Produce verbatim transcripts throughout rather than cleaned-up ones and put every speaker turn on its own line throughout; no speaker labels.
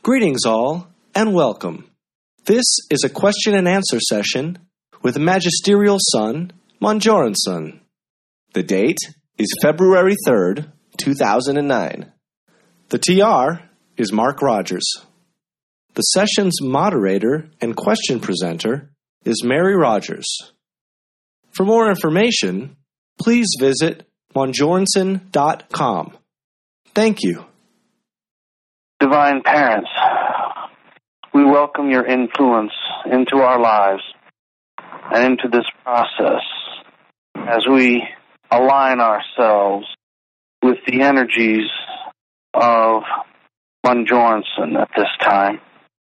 Greetings all, and welcome. This is a question and answer session with Magisterial Son, Monjoranson. The date is February third, two thousand nine. The T R is Mark Rogers. The session's moderator and question presenter is Mary Rogers. For more information, please visit monjoranson dot com. Thank you.
Divine Parents, we welcome your influence into our lives and into this process as we align ourselves with the energies of Monjoranson at this time.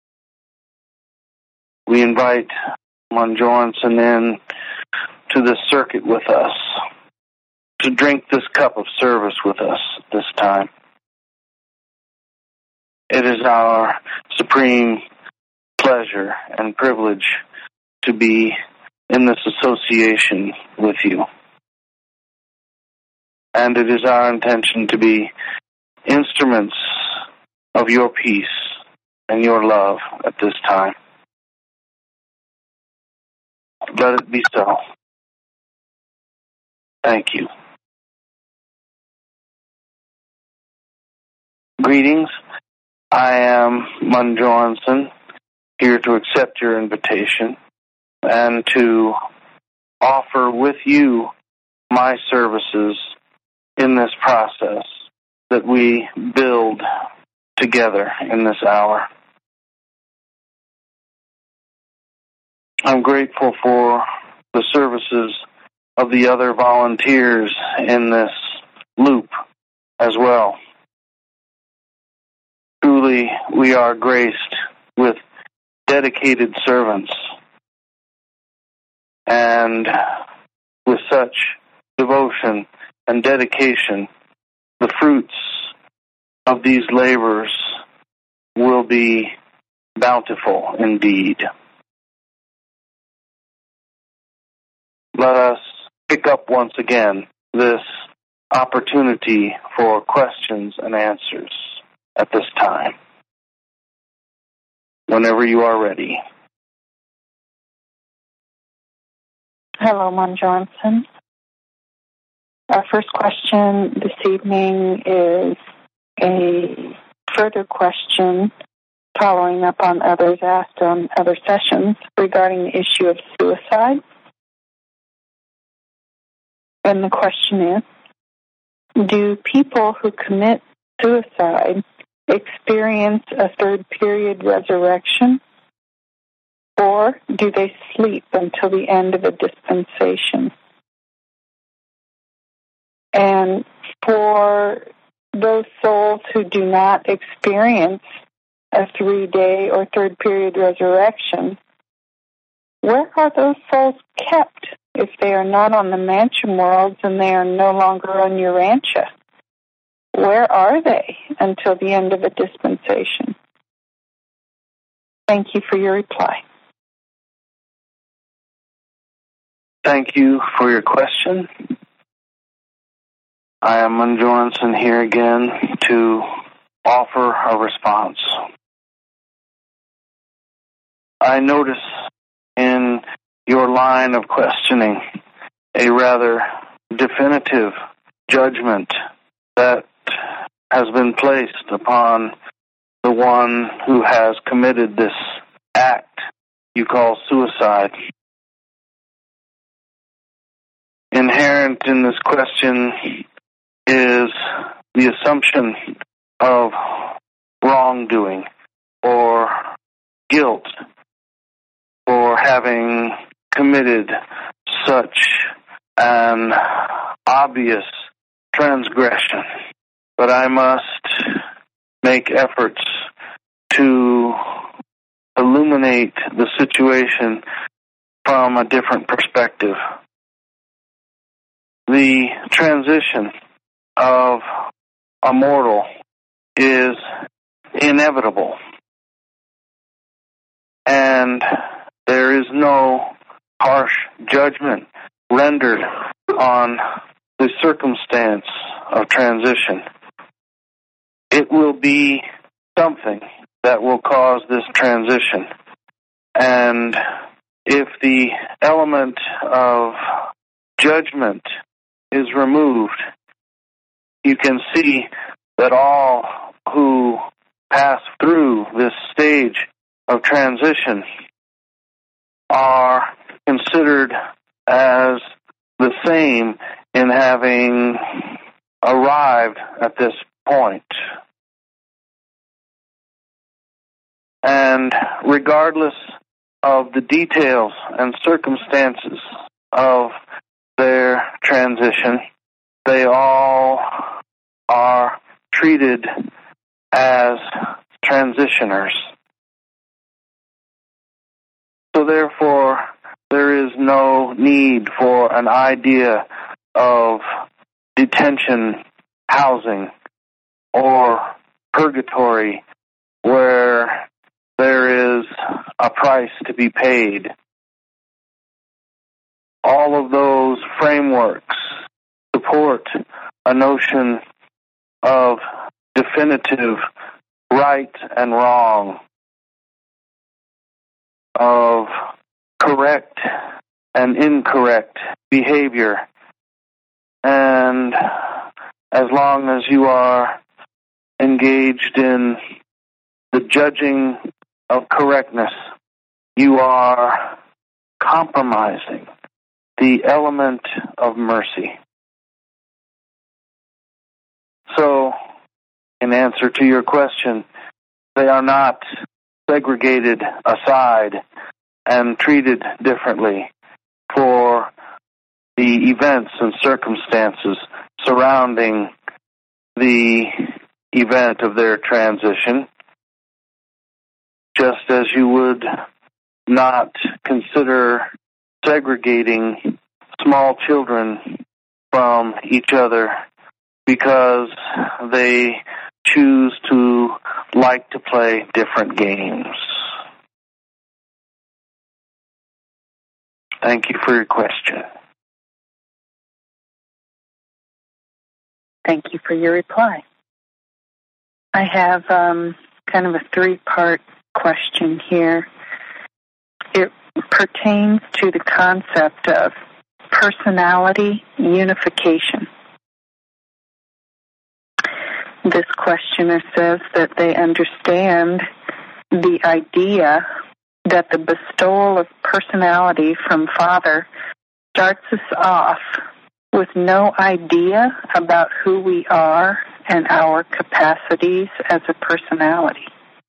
We invite Monjoranson in to this circuit with us, to drink this cup of service with us at this time. It is our supreme pleasure and privilege to be in this association with you. And it is our intention to be instruments of your peace and your love at this time. Let it be so. Thank you. Greetings. I am Monjoranson, here to accept your invitation and to offer with you my services in this process that we build together in this hour. I'm grateful for the services of the other volunteers in this loop as well. Truly, we are graced with dedicated servants, and with such devotion and dedication, the fruits of these labors will be bountiful indeed. Let us pick up once again this opportunity for questions and answers at this time, whenever you are ready.
Hello, Monjoranson. Our first question this evening is a further question following up on others asked on other sessions regarding the issue of suicide. And the question is, do people who commit suicide experience a third period resurrection, or do they sleep until the end of a dispensation? And for those souls who do not experience a three-day or third period resurrection, where are those souls kept if they are not on the Mansion worlds and they are no longer on Urantia? Where are they until the end of a dispensation? Thank you for your reply.
Thank you for your question. I am Monjoranson here again to offer a response. I notice in your line of questioning a rather definitive judgment that has been placed upon the one who has committed this act you call suicide. Inherent in this question is the assumption of wrongdoing or guilt for having committed such an obvious transgression. But I must make efforts to illuminate the situation from a different perspective. The transition of a mortal is inevitable, and there is no harsh judgment rendered on the circumstance of transition. It will be something that will cause this transition. And if the element of judgment is removed, you can see that all who pass through this stage of transition are considered as the same in having arrived at this point. And regardless of the details and circumstances of their transition, they all are treated as transitioners. So therefore, there is no need for an idea of detention housing or purgatory where there is a price to be paid. All of those frameworks support a notion of definitive right and wrong, of correct and incorrect behavior. And as long as you are engaged in the judging of correctness, you are compromising the element of mercy. So, in answer to your question, they are not segregated aside and treated differently for the events and circumstances surrounding the event of their transition, just as you would not consider segregating small children from each other because they choose to like to play different games. Thank you for your question.
Thank you for your reply. I have um, kind of a three-part question here. It pertains to the concept of personality unification. This questioner says that they understand the idea that the bestowal of personality from Father starts us off with no idea about who we are and our capacities as a personality.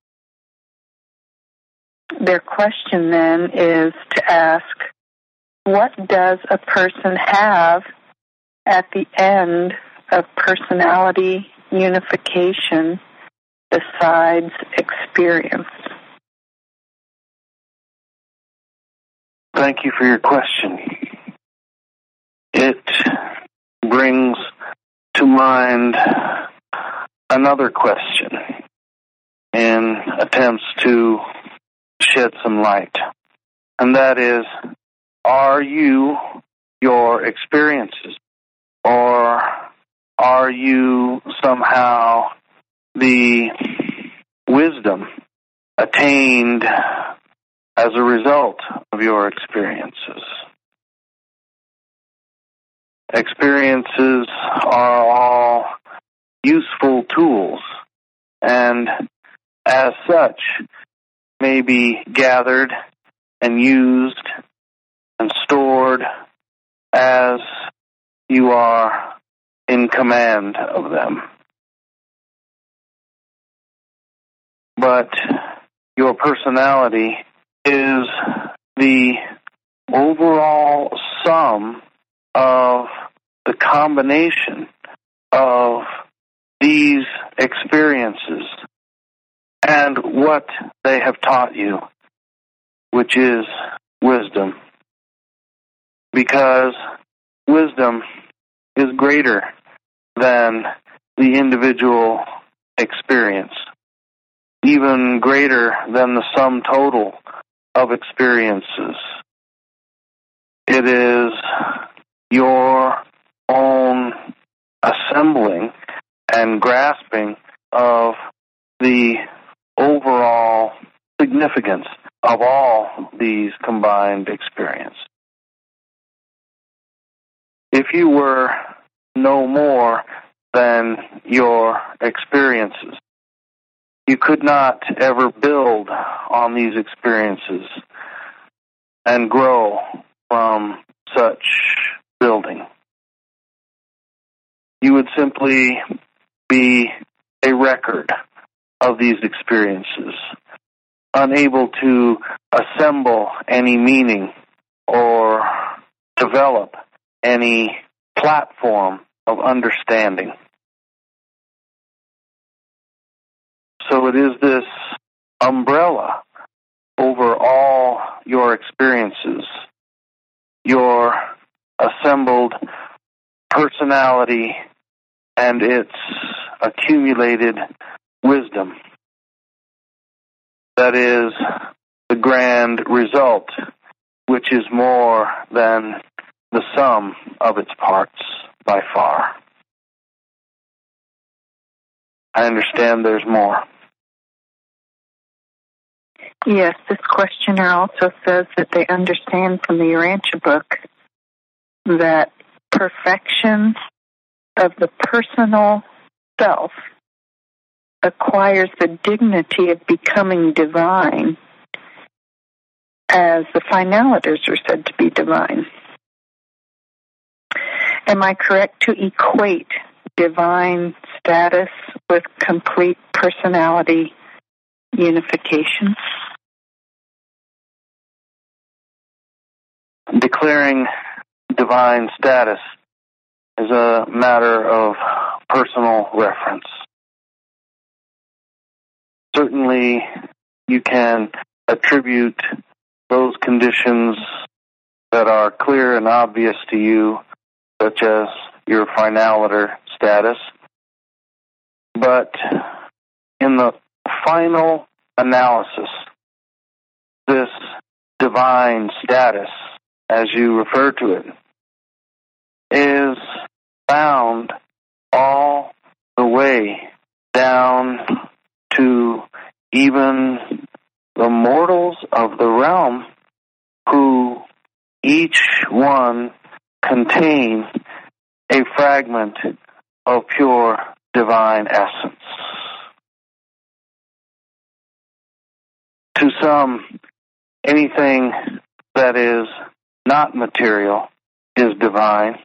Their question then is to ask, what does a person have at the end of personality unification besides experience?
Thank you for your question. It brings to mind another question in attempts to shed some light, and that is, are you your experiences, or are you somehow the wisdom attained as a result of your experiences? Experiences are all useful tools, and as such may be gathered and used and stored as you are in command of them. But your personality is the overall sum of the combination of these experiences and what they have taught you, which is wisdom. Because wisdom is greater than the individual experience, even greater than the sum total of experiences. It is your own assembling and grasping of the overall significance of all these combined experiences. If you were no more than your experiences, you could not ever build on these experiences and grow from such building. You would simply be a record of these experiences, unable to assemble any meaning or develop any platform of understanding. So it is this umbrella over all your experiences, your assembled personality and its accumulated wisdom, that is the grand result, which is more than the sum of its parts by far. I understand there's more.
Yes, this questioner also says that they understand from the Urantia book that perfection of the personal self acquires the dignity of becoming divine, as the finaliters are said to be divine. Am I correct to equate divine status with complete personality unification?
Declaring divine status is a matter of personal reference. Certainly, you can attribute those conditions that are clear and obvious to you, such as your finaliter status. But in the final analysis, this divine status, as you refer to it, is found all the way down to even the mortals of the realm, who each one contain a fragment of pure divine essence. To some, anything that is not material is divine.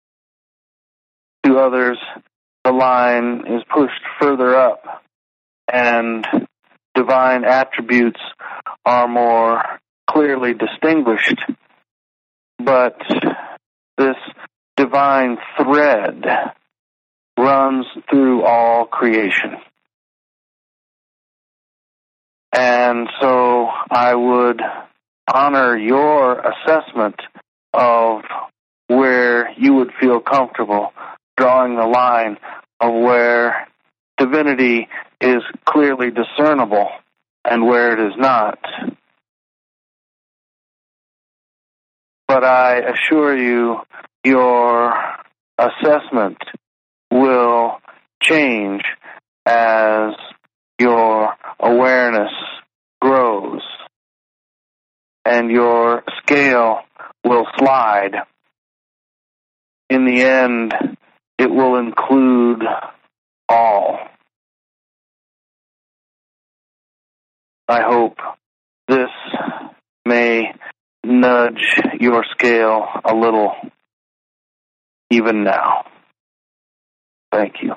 To others, the line is pushed further up, and divine attributes are more clearly distinguished. But this divine thread runs through all creation. And so I would honor your assessment of where you would feel comfortable drawing the line of where divinity is clearly discernible and where it is not. But I assure you, your assessment will change as your awareness grows, and your scale will slide. In the end, it will include all. I hope this may nudge your scale a little even now. Thank you.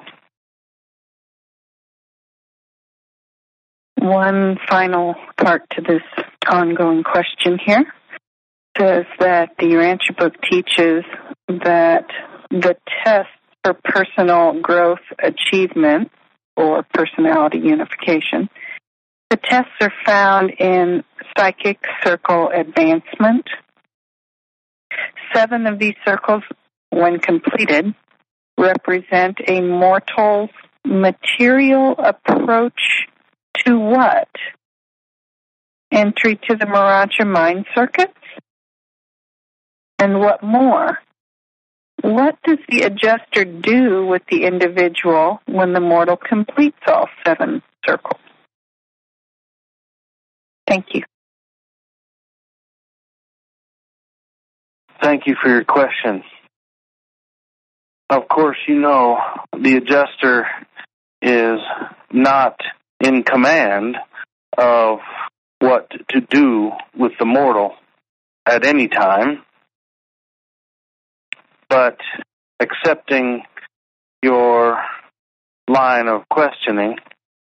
One final part to this ongoing question here says that the Urantia book teaches that the test for personal growth achievement or personality unification, the tests are found in Psychic Circle Advancement. Seven of these circles, when completed, represent a mortal's material approach to what? Entry to the Maraja mind circuits? And what more? What does the adjuster do with the individual when the mortal completes all seven circles? Thank you.
Thank you for your question. Of course, you know the adjuster is not in command of what to do with the mortal at any time, but accepting your line of questioning,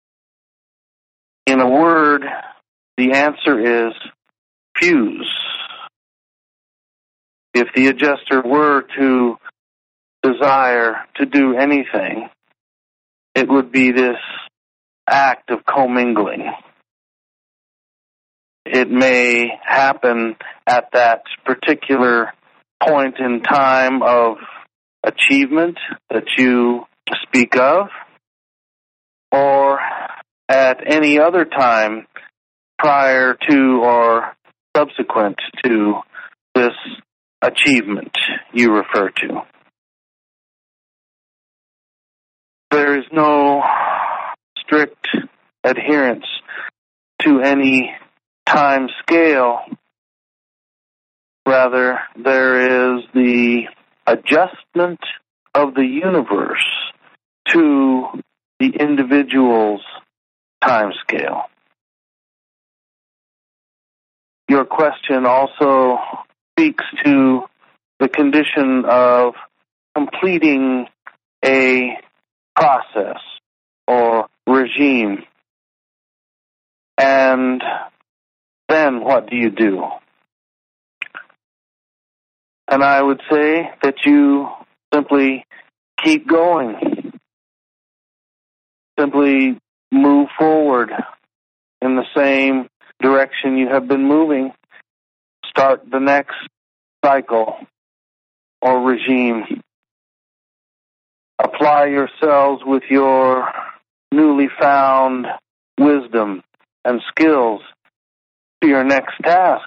in a word, the answer is fuse. If the adjuster were to desire to do anything, it would be this act of commingling. It may happen at that particular point in time of achievement that you speak of, or at any other time prior to or subsequent to this achievement you refer to. There is no strict adherence to any time scale. Rather, there is the adjustment of the universe to the individual's time scale. Your question also speaks to the condition of completing a process or regime. And then what do you do? And I would say that you simply keep going. Simply move forward in the same direction you have been moving. Start the next cycle or regime. Apply yourselves with your newly found wisdom and skills to your next task.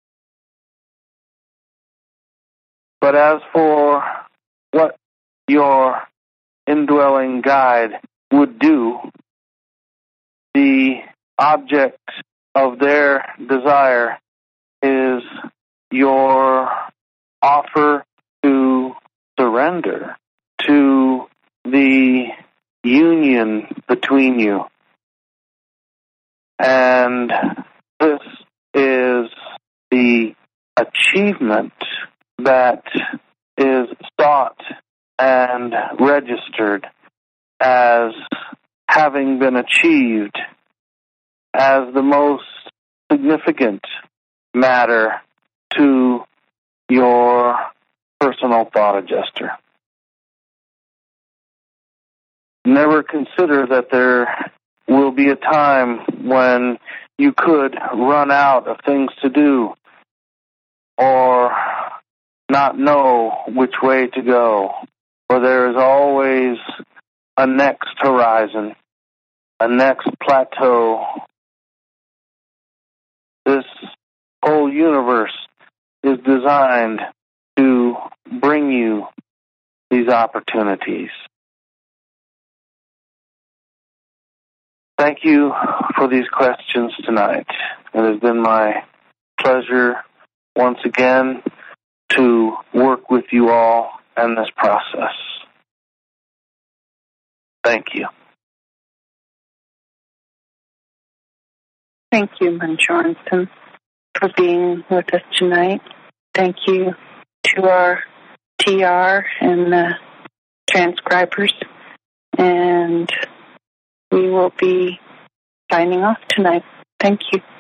But as for what your indwelling guide would do, the object of their desire is your offer to surrender to the union between you. And this is the achievement that is sought and registered as having been achieved as the most significant matter to your personal thought adjuster. Never consider that there will be a time when you could run out of things to do or not know which way to go, for there is always a next horizon, a next plateau. This whole universe is designed to bring you these opportunities. Thank you for these questions tonight. It has been my pleasure once again to work with you all in this process. Thank you.
Thank you, Manjoranson, for being with us tonight. Thank you to our T R and the transcribers. And we will be signing off tonight. Thank you.